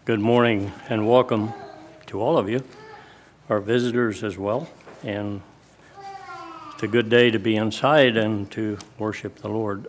Good morning and welcome to all of you, our visitors as well. And it's a good day to be inside and to worship the Lord.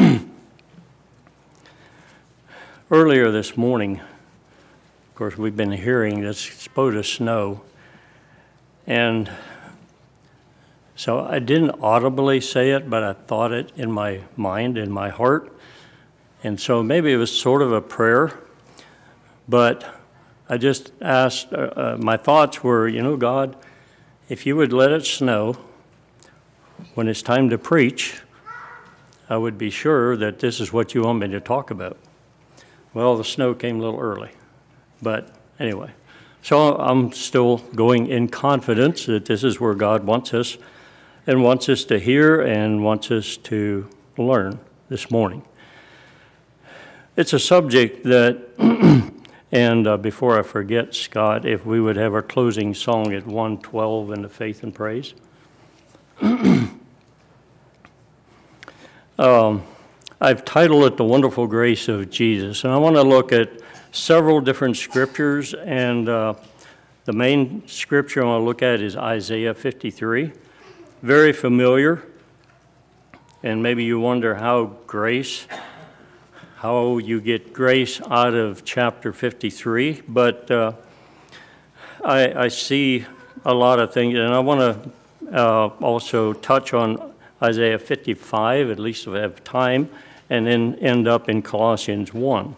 Earlier this morning, of course, we've been hearing that it's supposed to snow. And so I didn't audibly say it, but I thought it in my mind, in my heart. And so maybe it was sort of a prayer. But I just asked, my thoughts were, God, if you would let it snow when it's time to preach, I would be sure that this is what you want me to talk about. Well, the snow came a little early. But anyway, so I'm still going in confidence that this is where God wants us and wants us to hear and wants us to learn this morning. It's a subject that... And before I forget, Scott, if we would have our closing song at 1:12 in the Faith and Praise. I've titled it The Wonderful Grace of Jesus, and I want to look at several different scriptures, and the main scripture I want to look at is Isaiah 53. Very familiar, and maybe you wonder how you get grace out of chapter 53, but I see a lot of things, and I want to also touch on Isaiah 55, at least if I have time, and then end up in Colossians 1.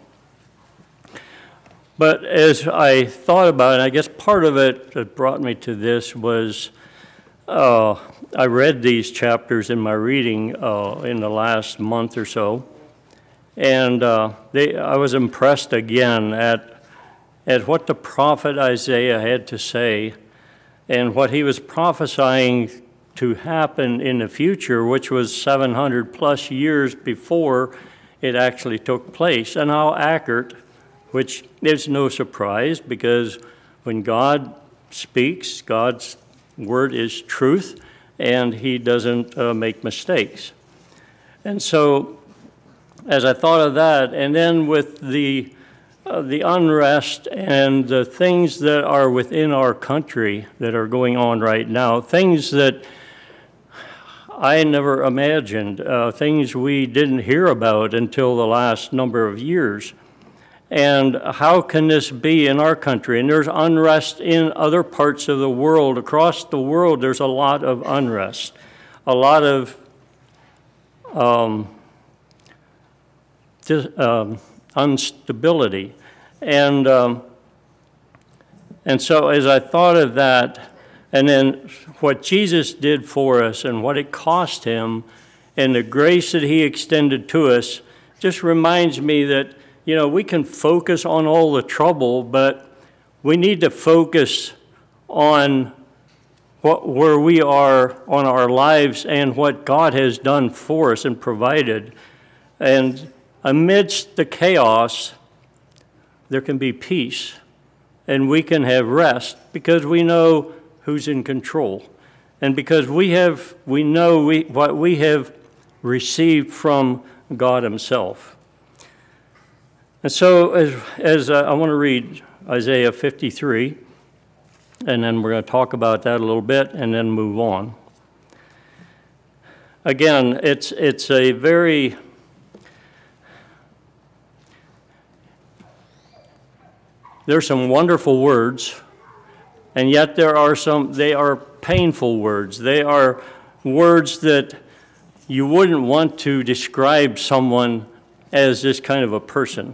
But as I thought about it, I guess part of it that brought me to this was I read these chapters in my reading in the last month or so. And I was impressed again at what the prophet Isaiah had to say and what he was prophesying to happen in the future, which was 700 plus years before it actually took place, and how accurate, which is no surprise because when God speaks, God's word is truth, and he doesn't make mistakes. And so as I thought of that, and then with the unrest and the things that are within our country that are going on right now, things that I never imagined, things we didn't hear about until the last number of years. And how can this be in our country? And there's unrest in other parts of the world. Across the world, there's a lot of unrest, a lot of instability. And so as I thought of that, and then what Jesus did for us and what it cost him and the grace that he extended to us, just reminds me that, we can focus on all the trouble, but we need to focus on where we are on our lives and what God has done for us and provided. And amidst the chaos, there can be peace, and we can have rest because we know who's in control, and because we know what we have received from God himself. And so as I want to read Isaiah 53, and then we're going to talk about that a little bit and then move on. Again, it's a very... There's some wonderful words, and yet they are painful words. They are words that you wouldn't want to describe someone as this kind of a person.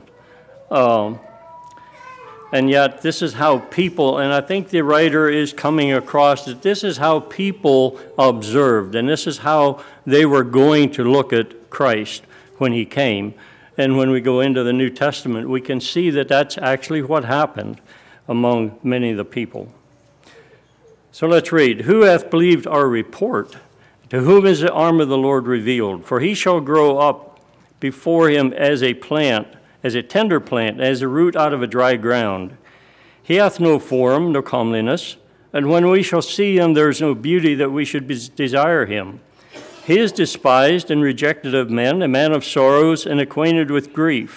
And yet this is how people, and I think the writer is coming across that this is how people observed, and this is how they were going to look at Christ when he came. And when we go into the New Testament, we can see that that's actually what happened among many of the people. So let's read. Who hath believed our report? To whom is the arm of the Lord revealed? For he shall grow up before him as a plant, as a tender plant, as a root out of a dry ground. He hath no form, no comeliness, and when we shall see him, there is no beauty that we should desire him. He is despised and rejected of men, a man of sorrows and acquainted with grief.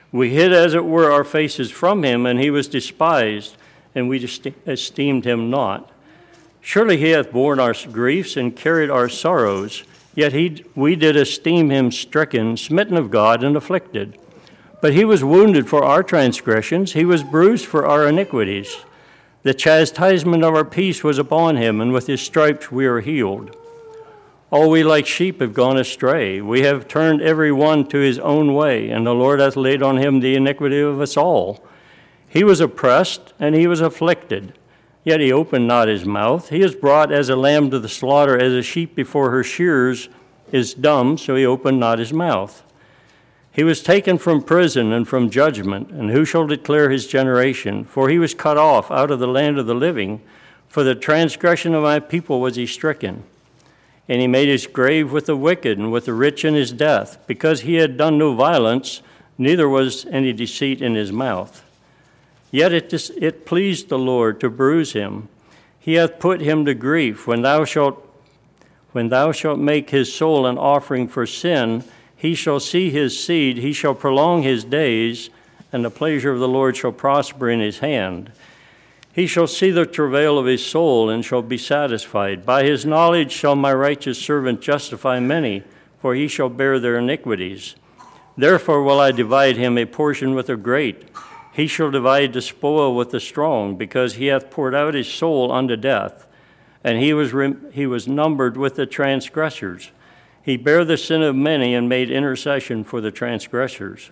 We hid, as it were, our faces from him, and he was despised, and we esteemed him not. Surely he hath borne our griefs and carried our sorrows, yet we did esteem him stricken, smitten of God, and afflicted. But he was wounded for our transgressions, he was bruised for our iniquities. The chastisement of our peace was upon him, and with his stripes we are healed. All we like sheep have gone astray. We have turned every one to his own way, and the Lord hath laid on him the iniquity of us all. He was oppressed, and he was afflicted, yet he opened not his mouth. He is brought as a lamb to the slaughter, as a sheep before her shearers is dumb, so he opened not his mouth. He was taken from prison and from judgment, and who shall declare his generation? For he was cut off out of the land of the living. For the transgression of my people was he stricken. And he made his grave with the wicked and with the rich in his death, because he had done no violence, neither was any deceit in his mouth. Yet it pleased the Lord to bruise him. He hath put him to grief. When thou shalt make his soul an offering for sin, he shall see his seed, he shall prolong his days, and the pleasure of the Lord shall prosper in his hand. He shall see the travail of his soul, and shall be satisfied. By his knowledge shall my righteous servant justify many, for he shall bear their iniquities. Therefore will I divide him a portion with the great. He shall divide the spoil with the strong, because he hath poured out his soul unto death. And he was numbered with the transgressors. He bare the sin of many, and made intercession for the transgressors.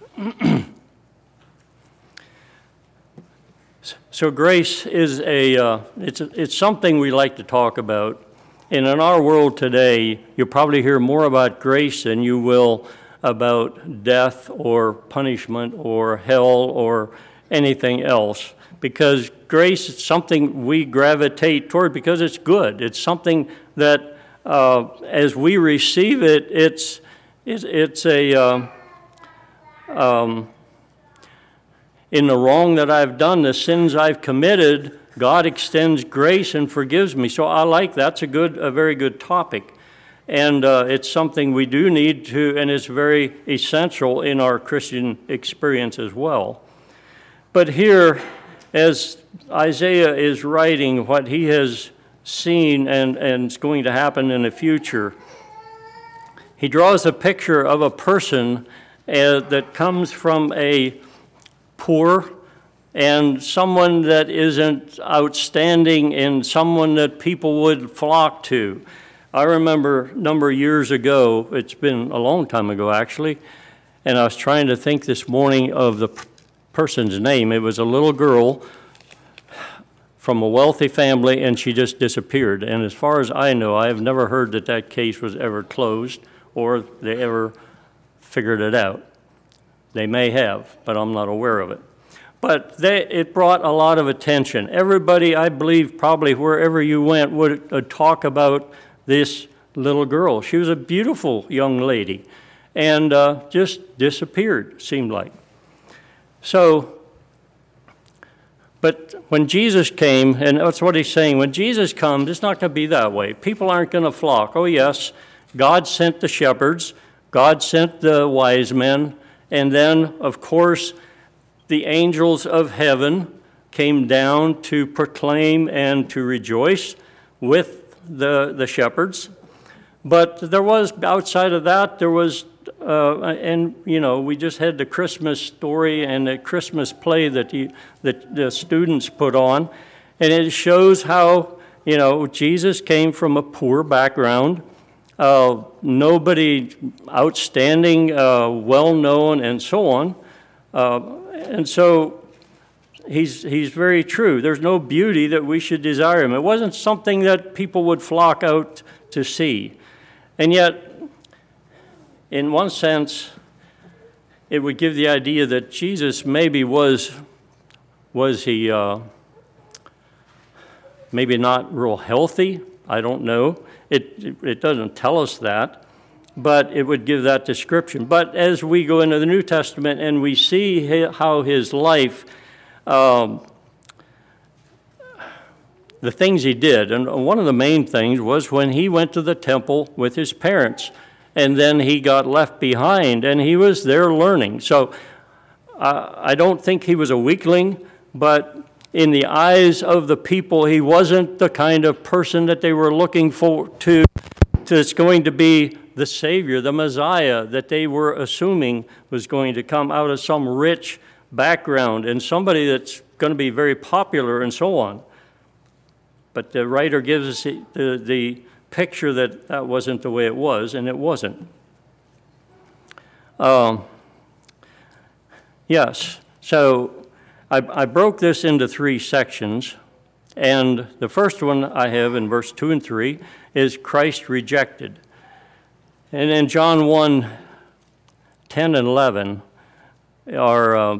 So grace is it's something we like to talk about. And in our world today, you'll probably hear more about grace than you will about death or punishment or hell or anything else. Because grace is something we gravitate toward because it's good. It's something that as we receive it, it's in the wrong that I've done, the sins I've committed, God extends grace and forgives me. So I like that's a very good topic. And it's something we do need to, and it's very essential in our Christian experience as well. But here, as Isaiah is writing what he has seen and is going to happen in the future, he draws a picture of a person that comes from a poor and someone that isn't outstanding and someone that people would flock to. I remember a number of years ago, it's been a long time ago actually, and I was trying to think this morning of the person's name. It was a little girl from a wealthy family, and she just disappeared. And as far as I know, I have never heard that case was ever closed or they ever figured it out. They may have, but I'm not aware of it. But it brought a lot of attention. Everybody, I believe, probably wherever you went would talk about this little girl. She was a beautiful young lady and just disappeared, seemed like. So, but when Jesus came, and that's what he's saying, when Jesus comes, it's not going to be that way. People aren't going to flock. Oh, yes, God sent the shepherds, God sent the wise men, and then, of course, the angels of heaven came down to proclaim and to rejoice with the shepherds. But there was, outside of that, there was, we just had the Christmas story and the Christmas play that the students put on. And it shows how, Jesus came from a poor background. Nobody outstanding, well-known, and so on. And so he's very true. There's no beauty that we should desire him. It wasn't something that people would flock out to see. And yet, in one sense, it would give the idea that Jesus maybe was he maybe not real healthy? I don't know. It doesn't tell us that, but it would give that description. But as we go into the New Testament and we see how his life, the things he did, and one of the main things was when he went to the temple with his parents, and then he got left behind, and he was there learning. So I don't think he was a weakling, but in the eyes of the people, he wasn't the kind of person that they were looking for that's going to be the Savior, the Messiah that they were assuming was going to come out of some rich background and somebody that's going to be very popular and so on. But the writer gives us the picture that that wasn't the way it was, and it wasn't. Yes, so I broke this into 3 sections, and the first one I have in verse 2 and 3 is Christ rejected. And in John 1, 10 and 11, the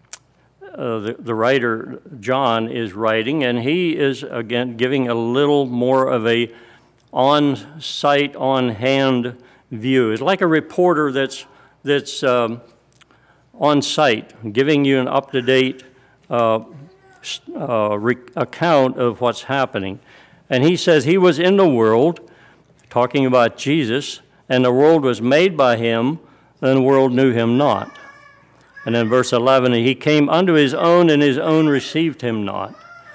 writer, John, is writing, and he is, again, giving a little more of a on-site, on-hand view. It's like a reporter that's on site, giving you an up-to-date account of what's happening. And he says he was in the world, talking about Jesus, and the world was made by him, and the world knew him not. And then verse 11, he came unto his own, and his own received him not.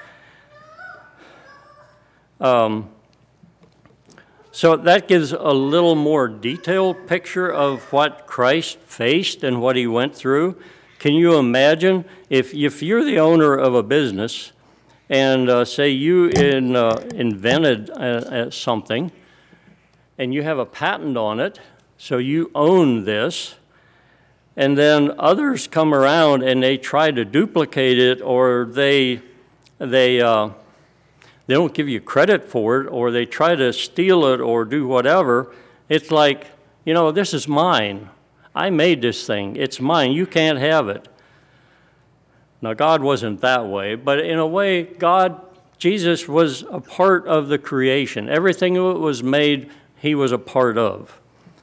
So that gives a little more detailed picture of what Christ faced and what he went through. Can you imagine if you're the owner of a business and say you invented something and you have a patent on it, so you own this, and then others come around and they try to duplicate it, or they don't give you credit for it, or they try to steal it or do whatever. It's like, this is mine. I made this thing. It's mine. You can't have it. Now, God wasn't that way, but in a way, Jesus was a part of the creation. Everything that was made, he was a part of.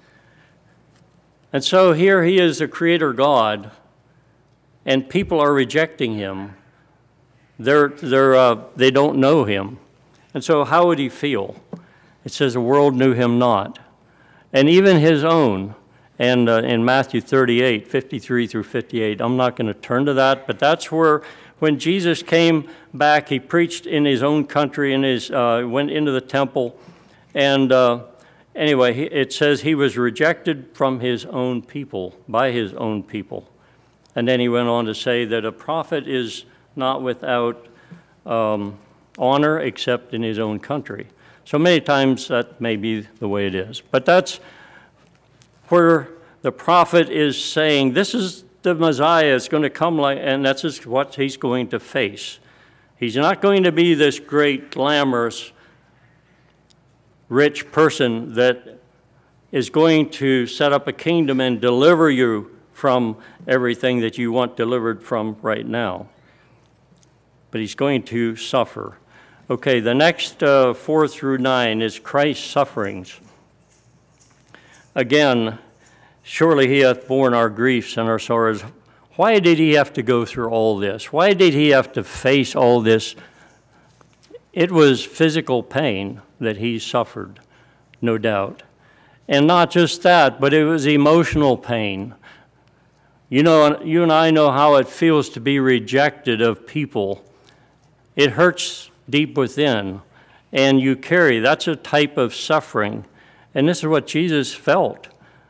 And so here he is, the creator God, and people are rejecting him. They don't know him. And so how would he feel? It says the world knew him not. And even his own, and in Matthew 38, 53 through 58, I'm not going to turn to that, but that's where when Jesus came back, he preached in his own country, went into the temple, and anyway, it says he was rejected from his own people, by his own people. And then he went on to say that a prophet is not without honor except in his own country. So many times that may be the way it is. But that's where the prophet is saying, this is the Messiah is going to come, and that's just what he's going to face. He's not going to be this great, glamorous, rich person that is going to set up a kingdom and deliver you from everything that you want delivered from right now. But he's going to suffer. Okay, the next 4 through 9 is Christ's sufferings. Again, surely he hath borne our griefs and our sorrows. Why did he have to go through all this? Why did he have to face all this? It was physical pain that he suffered, no doubt. And not just that, but it was emotional pain. You and I know how it feels to be rejected of people. It hurts deep within, and that's a type of suffering. And this is what Jesus felt,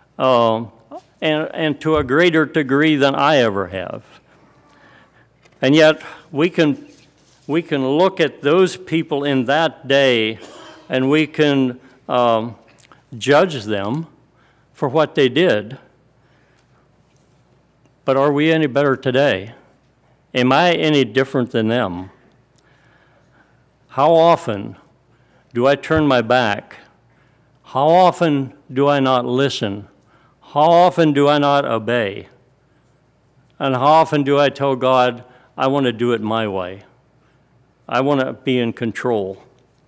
and to a greater degree than I ever have. And yet we can look at those people in that day, and we can judge them for what they did. But are we any better today? Am I any different than them? How often do I turn my back? How often do I not listen? How often do I not obey? And how often do I tell God, I want to do it my way? I want to be in control.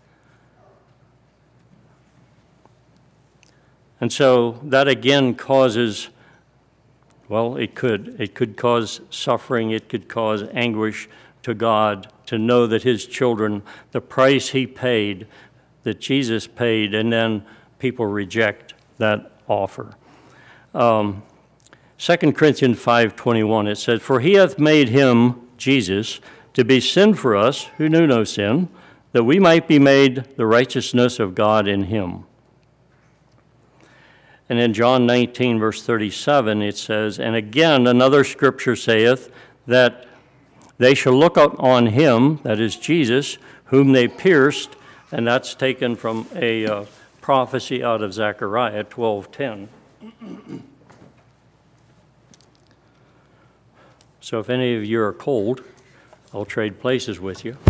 And so that again causes, it could cause suffering, it could cause anguish to God to know that his children, the price he paid, that Jesus paid, and then people reject that offer. 2 Corinthians 5:21, it says, "For he hath made him," Jesus, "to be sin for us who knew no sin, that we might be made the righteousness of God in him." And in John 19, verse 37, it says, "And again another scripture saith, that they shall look on him," that is Jesus, "whom they pierced," and that's taken from a prophecy out of Zechariah 12:10. So if any of you are cold, I'll trade places with you.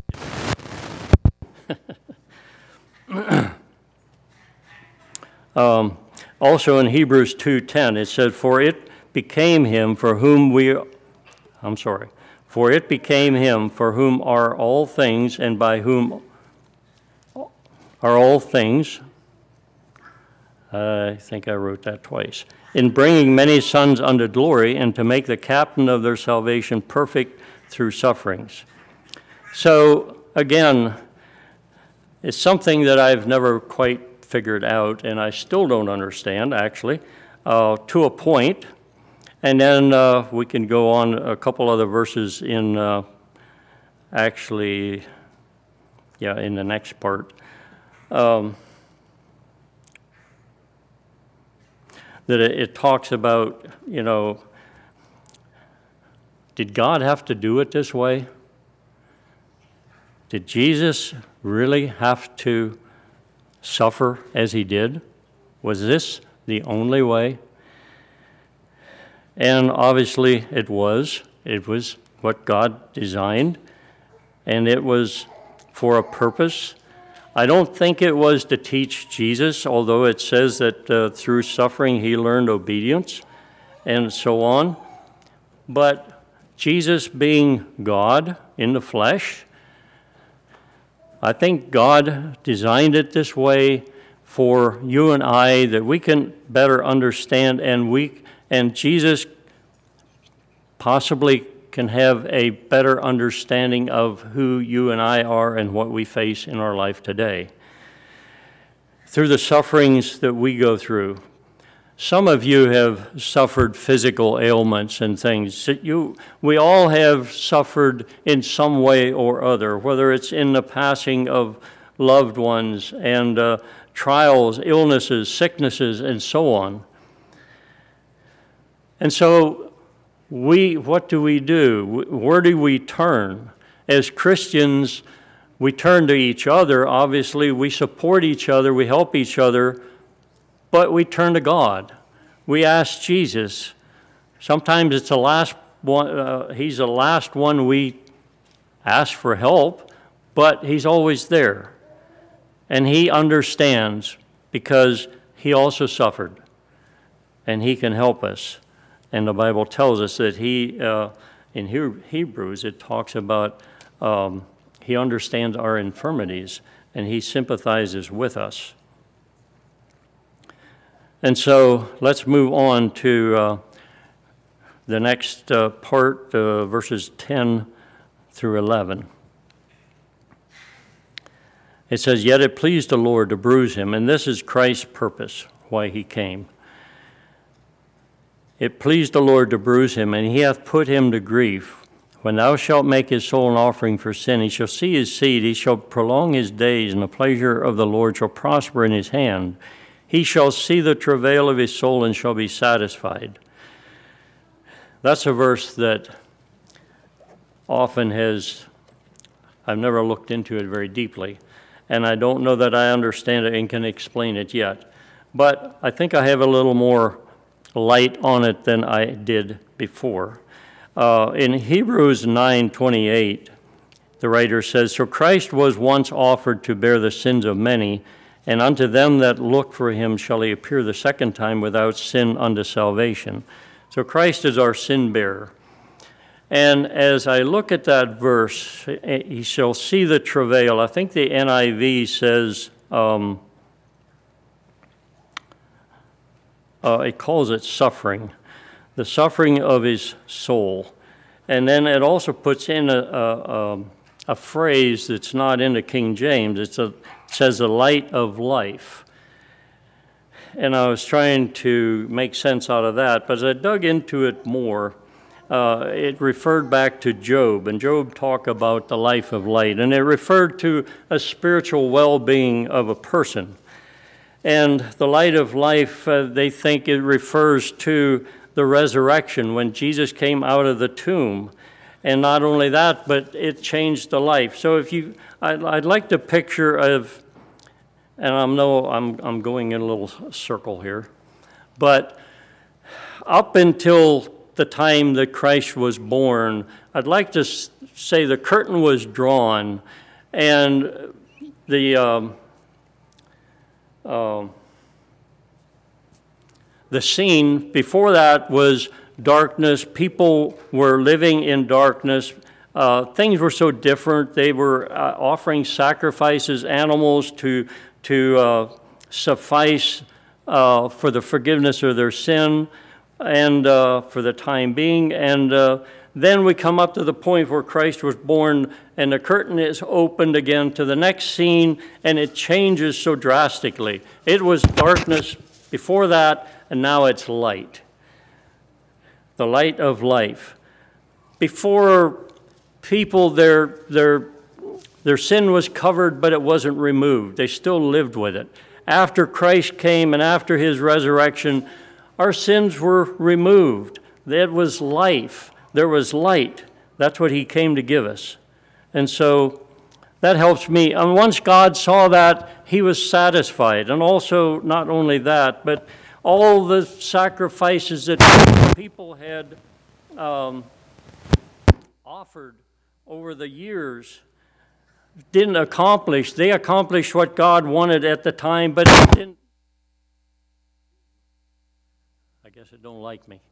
Also in Hebrews 2:10, it said, For it became him for whom are all things, and by whom are all things." I think I wrote that twice. "In bringing many sons unto glory, and to make the captain of their salvation perfect through sufferings." So again, it's something that I've never quite figured out, and I still don't understand, actually, to a point. And then we can go on a couple other verses in in the next part. That it talks about, did God have to do it this way? Did Jesus really have to suffer as he did? Was this the only way? And obviously it was. It was what God designed, and it was for a purpose. I don't think it was to teach Jesus, although it says that through suffering he learned obedience and so on. But Jesus being God in the flesh, I think God designed it this way for you and I, that we can better understand, and Jesus possibly can have a better understanding of who you and I are and what we face in our life today. Through the sufferings that we go through, some of you have suffered physical ailments and things. We all have suffered in some way or other, whether it's in the passing of loved ones and trials, illnesses, sicknesses, and so on. And so what do we do? Where do we turn? As Christians, we turn to each other. Obviously, we support each other, we help each other, but we turn to God. We ask Jesus. Sometimes it's the last one. He's the last one we ask for help, but he's always there. And he understands because he also suffered, and he can help us. And the Bible tells us that in Hebrews, it talks about he understands our infirmities, and he sympathizes with us. And so let's move on to the next part, verses 10 through 11. It says, "Yet it pleased the Lord to bruise him," and this is Christ's purpose, why he came. "It pleased the Lord to bruise him, and he hath put him to grief. When thou shalt make his soul an offering for sin, he shall see his seed, he shall prolong his days, and the pleasure of the Lord shall prosper in his hand. He shall see the travail of his soul and shall be satisfied." That's a verse that often I've never looked into it very deeply, and I don't know that I understand it and can explain it yet. But I think I have a little more light on it than I did before. In Hebrews 9:28, the writer says, "So Christ was once offered to bear the sins of many, and unto them that look for him shall he appear the second time without sin unto salvation." So Christ is our sin bearer. And as I look at that verse, he shall see the travail. I think the NIV says, it calls it suffering, the suffering of his soul. And then it also puts in a phrase that's not in the King James. It says the light of life. and I was trying to make sense out of that. But as I dug into it more, it referred back to Job, and Job talked about the life of light, and it referred to a spiritual well-being of a person. And the light of life, they think it refers to the resurrection when Jesus came out of the tomb. And not only that, but it changed the life. So I'd like to picture of, and I'm going in a little circle here, but up until the time that Christ was born, I'd like to say the curtain was drawn, and the scene before that was darkness. People were living in darkness. Things were so different. They were offering sacrifices, animals to suffice for the forgiveness of their sin and for the time being. And then we come up to the point where Christ was born, and the curtain is opened again to the next scene, and it changes so drastically. It was darkness before that, and now it's light. The light of life. Before people, their sin was covered, but it wasn't removed. They still lived with it. After Christ came and after his resurrection, our sins were removed. There was life. There was light. That's what he came to give us. And so that helps me. And once God saw that, he was satisfied. And also, not only that, but all the sacrifices that people had offered over the years didn't accomplish. They accomplished what God wanted at the time, but it didn't. I guess it don't like me.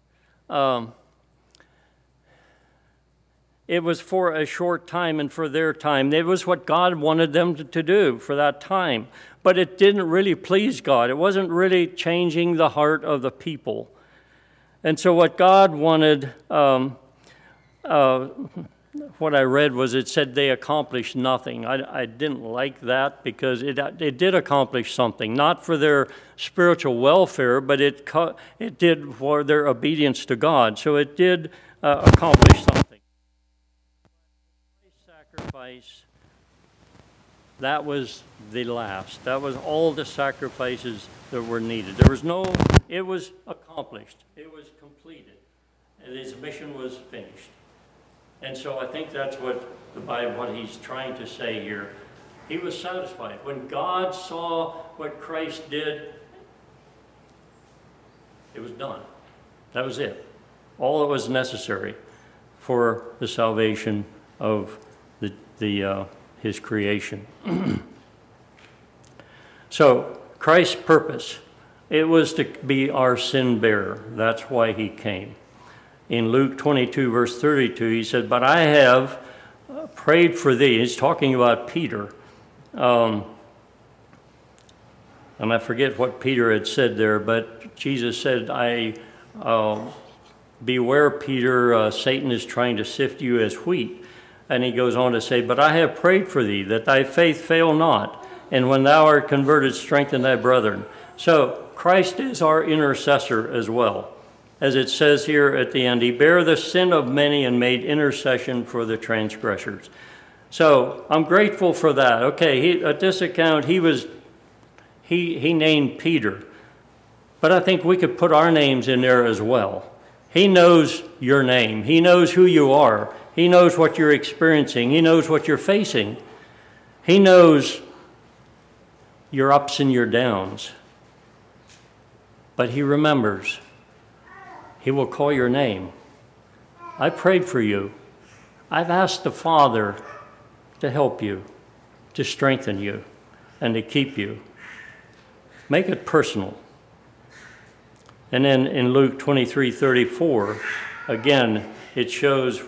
It was for a short time and for their time. It was what God wanted them to do for that time. But it didn't really please God. It wasn't really changing the heart of the people. And so what God wanted, what I read was it said they accomplished nothing. I didn't like that because it did accomplish something, not for their spiritual welfare, but it did for their obedience to God. So it did accomplish something. Sacrifice, that was the last. That was all the sacrifices that were needed. It was accomplished. It was completed. And his mission was finished. And so I think that's what the Bible, what he's trying to say here. He was satisfied. When God saw what Christ did, it was done. That was it. All that was necessary for the salvation of his creation. So Christ's purpose, it was to be our sin bearer. That's why he came. In Luke 22, verse 32, he said, "But I have prayed for thee." He's talking about Peter. And I forget what Peter had said there, but Jesus said, "Beware, Peter, Satan is trying to sift you as wheat." And he goes on to say, "But I have prayed for thee, that thy faith fail not, and when thou art converted, strengthen thy brethren." So Christ is our intercessor as well. As it says here at the end, he bare the sin of many and made intercession for the transgressors. So I'm grateful for that. Okay, at this account, he named Peter. But I think we could put our names in there as well. He knows your name. He knows who you are. He knows what you're experiencing. He knows what you're facing. He knows your ups and your downs. But he remembers. He will call your name. I prayed for you. I've asked the Father to help you, to strengthen you, and to keep you. Make it personal. And then in Luke 23:34, again, it shows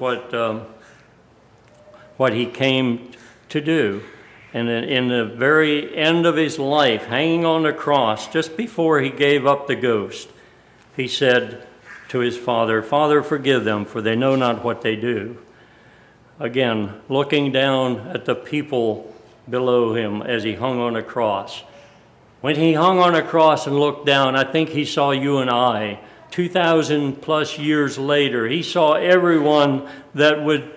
what he came to do. And in the very end of his life, hanging on the cross, just before he gave up the ghost, he said to his Father, "Father, forgive them, for they know not what they do." Again, looking down at the people below him as he hung on a cross, When he hung on a cross and looked down, I think he saw you and I. 2,000 plus years later, he saw everyone that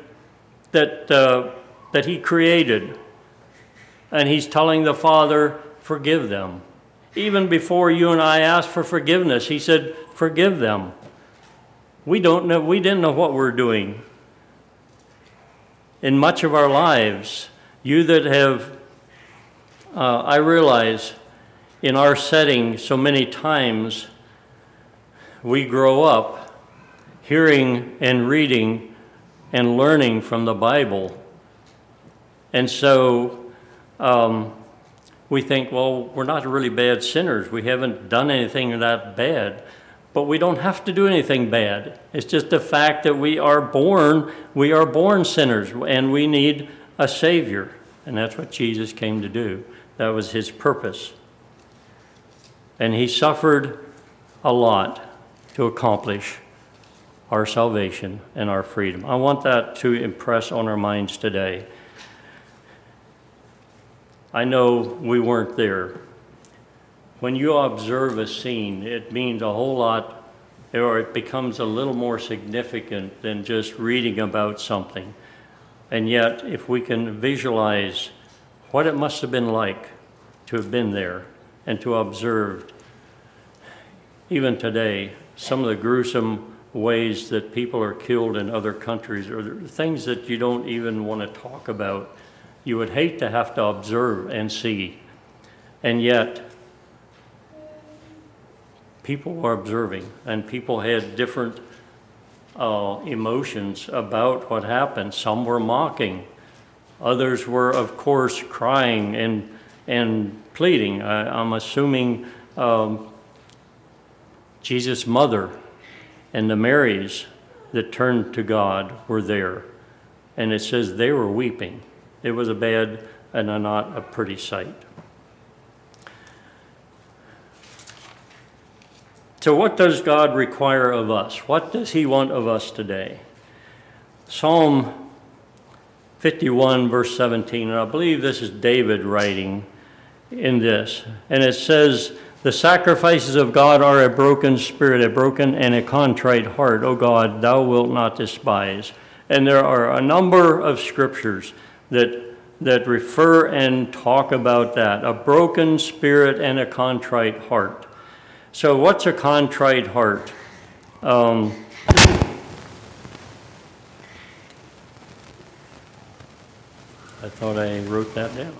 he created. And he's telling the Father, forgive them. Even before you and I asked for forgiveness, he said, forgive them. We didn't know what we're doing. In much of our lives, you that have, I realize, in our setting so many times, we grow up hearing and reading and learning from the Bible. And so we think, well, we're not really bad sinners. We haven't done anything that bad. But we don't have to do anything bad. It's just the fact that we are born sinners, and we need a Savior. And that's what Jesus came to do. That was his purpose. And he suffered a lot to accomplish our salvation and our freedom. I want that to impress on our minds today. I know we weren't there. When you observe a scene, it means a whole lot, or it becomes a little more significant than just reading about something. And yet, if we can visualize what it must have been like to have been there and to observe, even today, some of the gruesome ways that people are killed in other countries, or things that you don't even want to talk about, you would hate to have to observe and see. And yet, people were observing, and people had different emotions about what happened. Some were mocking. Others were, of course, crying and pleading. I'm assuming Jesus' mother and the Marys that turned to God were there. And it says they were weeping. It was a bad and not a pretty sight. So what does God require of us? What does he want of us today? Psalm 51, verse 17, and I believe this is David writing in this. And it says, the sacrifices of God are a broken spirit, a broken and a contrite heart. O God, thou wilt not despise. And there are a number of scriptures that refer and talk about that, a broken spirit and a contrite heart. So what's a contrite heart? I thought I wrote that down.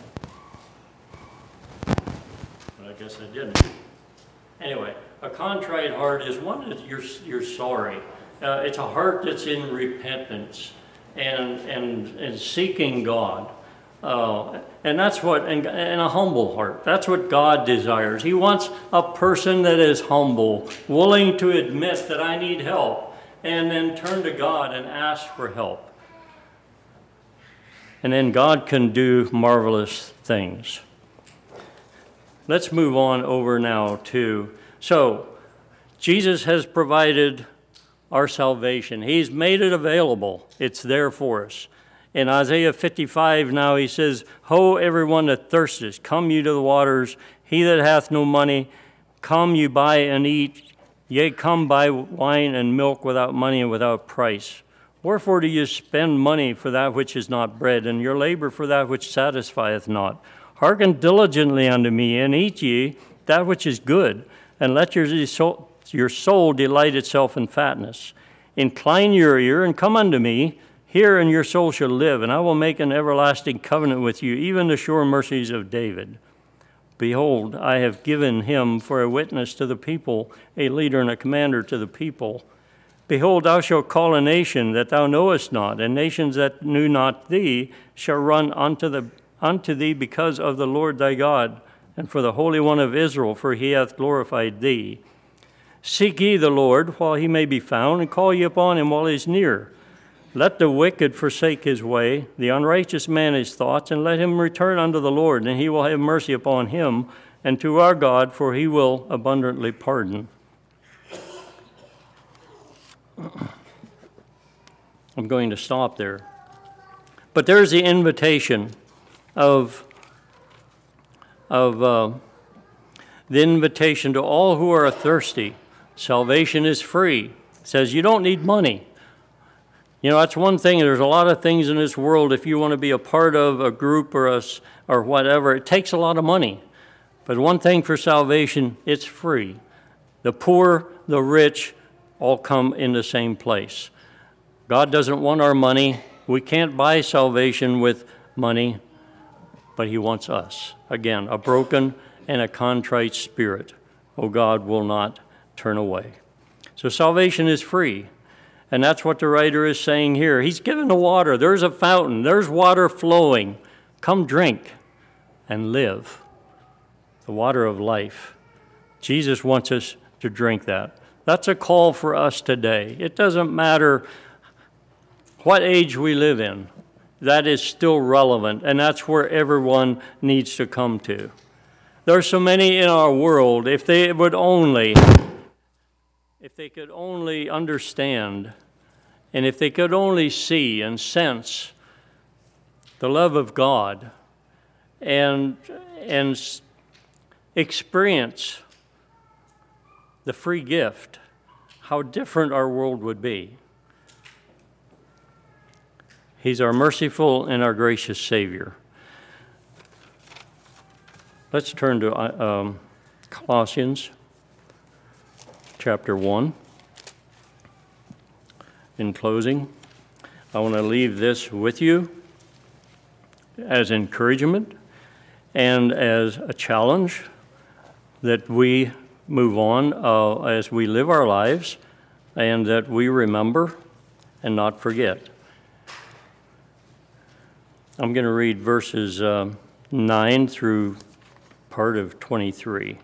But I guess I didn't. Anyway, a contrite heart is one that you're sorry. It's a heart that's in repentance and seeking God. And that's what, and a humble heart. That's what God desires. He wants a person that is humble, willing to admit that I need help, and then turn to God and ask for help. And then God can do marvelous things. Let's move on over now so Jesus has provided our salvation. He's made it available. It's there for us. In Isaiah 55 now he says, Ho, everyone that thirsteth, come you to the waters. He that hath no money, come you buy and eat. Yea, come buy wine and milk without money and without price. Wherefore do you spend money for that which is not bread, and your labor for that which satisfieth not? Hearken diligently unto me, and eat ye that which is good, and let your soul delight itself in fatness. Incline your ear, and come unto me. Hear, and your soul shall live, and I will make an everlasting covenant with you, even the sure mercies of David. Behold, I have given him for a witness to the people, a leader and a commander to the people. Behold, thou shalt call a nation that thou knowest not, and nations that knew not thee shall run unto thee because of the Lord thy God, and for the Holy One of Israel, for he hath glorified thee. Seek ye the Lord while he may be found, and call ye upon him while he is near. Let the wicked forsake his way, the unrighteous man his thoughts, and let him return unto the Lord, and he will have mercy upon him, and to our God, for he will abundantly pardon. I'm going to stop there. But there's the invitation of The invitation to all who are thirsty. Salvation is free. It says you don't need money. You know, that's one thing. There's a lot of things in this world, if you want to be a part of a group or whatever, it takes a lot of money. But one thing for salvation, it's free. The poor, the rich, all come in the same place. God doesn't want our money. We can't buy salvation with money, but he wants us. Again, a broken and a contrite spirit, oh God, will not turn away. So salvation is free. And that's what the writer is saying here. He's given the water. There's a fountain. There's water flowing. Come drink and live. The water of life. Jesus wants us to drink that. That's a call for us today. It doesn't matter what age we live in. That is still relevant, and that's where everyone needs to come to. There are so many in our world, if they could only understand, and if they could only see and sense the love of God and experience the free gift, how different our world would be. He's our merciful and our gracious Savior. Let's turn to Colossians chapter 1. In closing, I want to leave this with you as encouragement and as a challenge that we move on as we live our lives and that we remember and not forget. I'm going to read verses 9 through part of 23.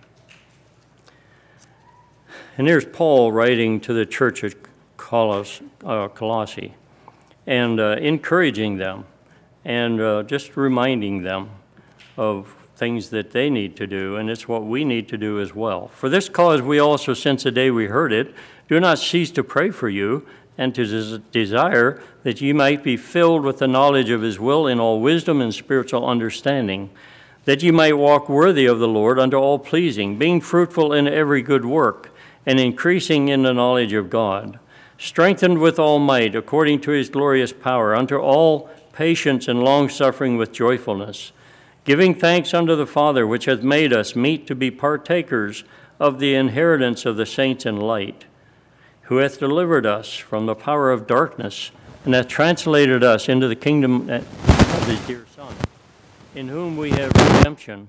And here's Paul writing to the church at Colossae and encouraging them and just reminding them of things that they need to do, and it's what we need to do as well. For this cause we also, since the day we heard it, do not cease to pray for you and to desire that ye might be filled with the knowledge of his will in all wisdom and spiritual understanding, that ye might walk worthy of the Lord unto all pleasing, being fruitful in every good work, and increasing in the knowledge of God, strengthened with all might according to his glorious power, unto all patience and longsuffering with joyfulness, giving thanks unto the Father, which hath made us meet to be partakers of the inheritance of the saints in light, who hath delivered us from the power of darkness, and hath translated us into the kingdom of his dear Son, in whom we have redemption,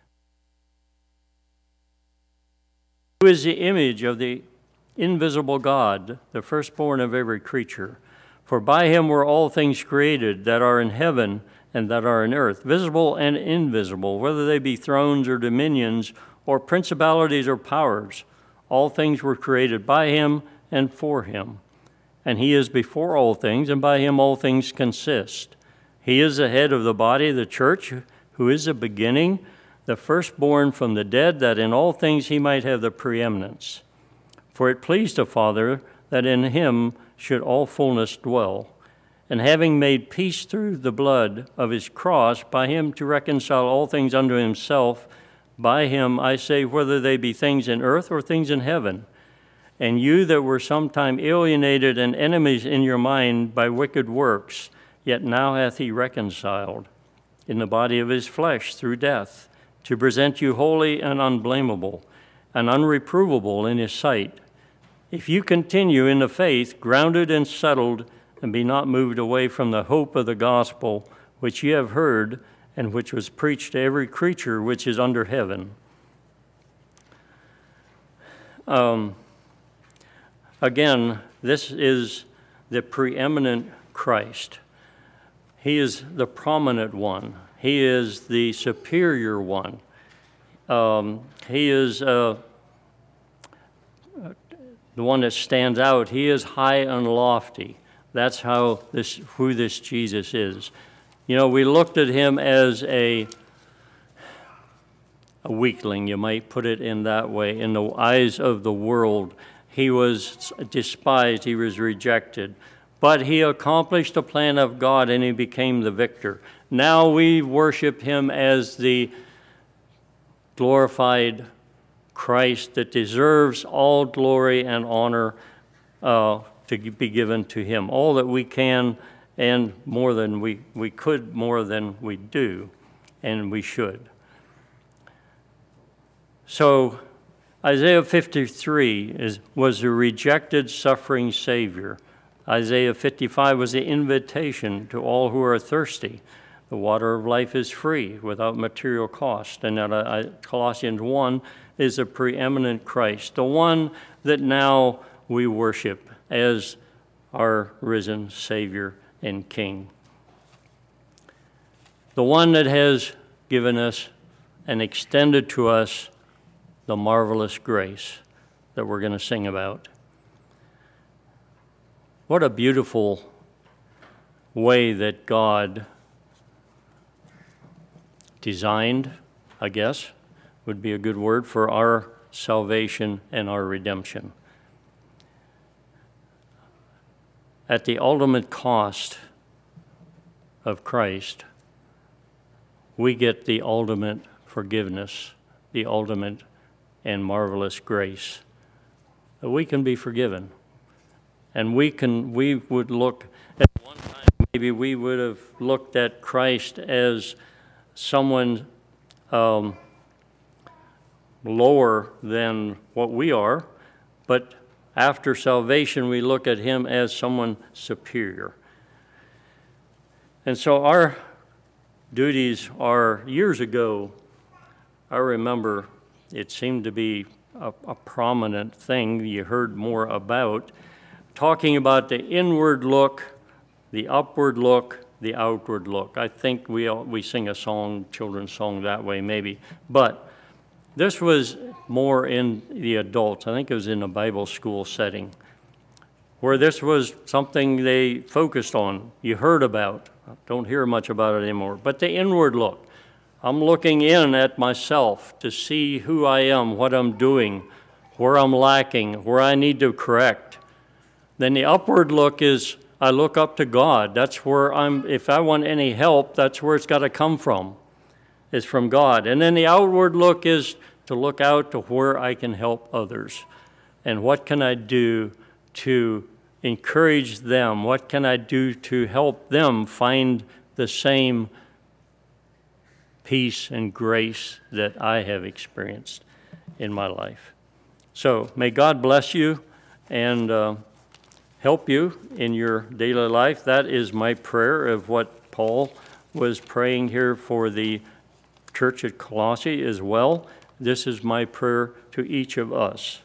who is the image of the invisible God, the firstborn of every creature. For by him were all things created that are in heaven and that are in earth, visible and invisible, whether they be thrones or dominions or principalities or powers. All things were created by him and for him. And he is before all things, and by him all things consist. He is the head of the body, the church, who is the beginning, the firstborn from the dead, that in all things he might have the preeminence. For it pleased the Father that in him should all fullness dwell, and having made peace through the blood of his cross, by him to reconcile all things unto himself, by him, I say, whether they be things in earth or things in heaven. And you that were sometime alienated and enemies in your mind by wicked works, yet now hath he reconciled in the body of his flesh through death, to present you holy and unblameable and unreprovable in his sight. If you continue in the faith, grounded and settled, and be not moved away from the hope of the gospel, which ye have heard, and which was preached to every creature which is under heaven. Again, this is the preeminent Christ. He is the prominent one. He is the superior one. He is the one that stands out. He is high and lofty. That's who this Jesus is. You know, we looked at him as a weakling, you might put it in that way, in the eyes of the world. He was despised, he was rejected, but he accomplished the plan of God and he became the victor. Now we worship him as the glorified Christ that deserves all glory and honor to be given to him. All that we can and more than we could, more than we do, and we should. So Isaiah 53 was the rejected, suffering Savior. Isaiah 55 was the invitation to all who are thirsty. The water of life is free without material cost. And Colossians 1 is the preeminent Christ, the one that now we worship as our risen Savior and King. The one that has given us and extended to us the marvelous grace that we're going to sing about. What a beautiful way that God designed, I guess, would be a good word, for our salvation and our redemption. At the ultimate cost of Christ, we get the ultimate forgiveness, the ultimate and marvelous grace, that we can be forgiven. And we would look, at one time, maybe we would have looked at Christ as someone lower than what we are, but after salvation, we look at him as someone superior. And so our duties are, years ago, I remember it seemed to be a prominent thing you heard more about, talking about the inward look, the upward look, the outward look. I think we sing a song, children's song that way maybe, but this was more in the adults. I think it was in a Bible school setting, where this was something they focused on, you heard about. I don't hear much about it anymore, but the inward look. I'm looking in at myself to see who I am, what I'm doing, where I'm lacking, where I need to correct. Then the upward look is I look up to God. That's where if I want any help, that's where it's got to come from. It's from God. And then the outward look is to look out to where I can help others. And what can I do to encourage them? What can I do to help them find the same peace and grace that I have experienced in my life? So may God bless you and help you in your daily life. That is my prayer of what Paul was praying here for the church at Colossae as well. This is my prayer to each of us.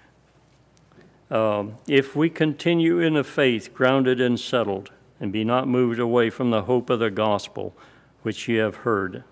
If we continue in the faith, grounded and settled, and be not moved away from the hope of the gospel which ye have heard.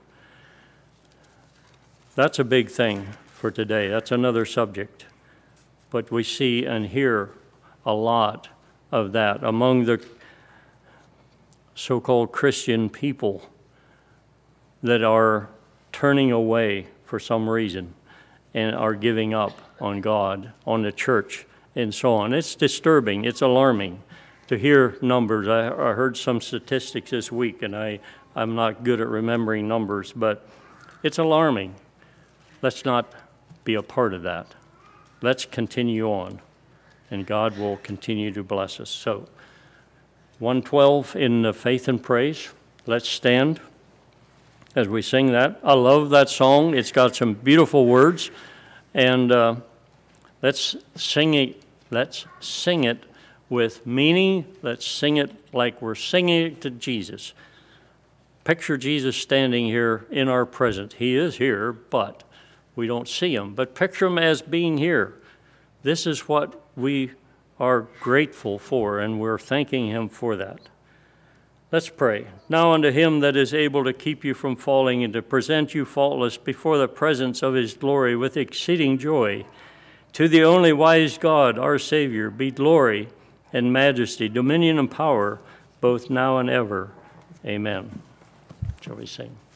That's a big thing for today. That's another subject. But we see and hear a lot of that among the so-called Christian people that are turning away for some reason and are giving up on God, on the church, and so on. It's disturbing. It's alarming to hear numbers. I heard some statistics this week, and I'm not good at remembering numbers, but it's alarming. Let's not be a part of that. Let's continue on, and God will continue to bless us. So, 112 in the Faith and Praise. Let's stand as we sing that. I love that song. It's got some beautiful words, and let's sing it. Let's sing it with meaning. Let's sing it like we're singing it to Jesus. Picture Jesus standing here in our presence. He is here, but we don't see him. But picture him as being here. This is what we are grateful for, and we're thanking him for that. Let's pray. Now unto him that is able to keep you from falling and to present you faultless before the presence of his glory with exceeding joy. To the only wise God, our Savior, be glory and majesty, dominion and power, both now and ever. Amen. Shall we sing?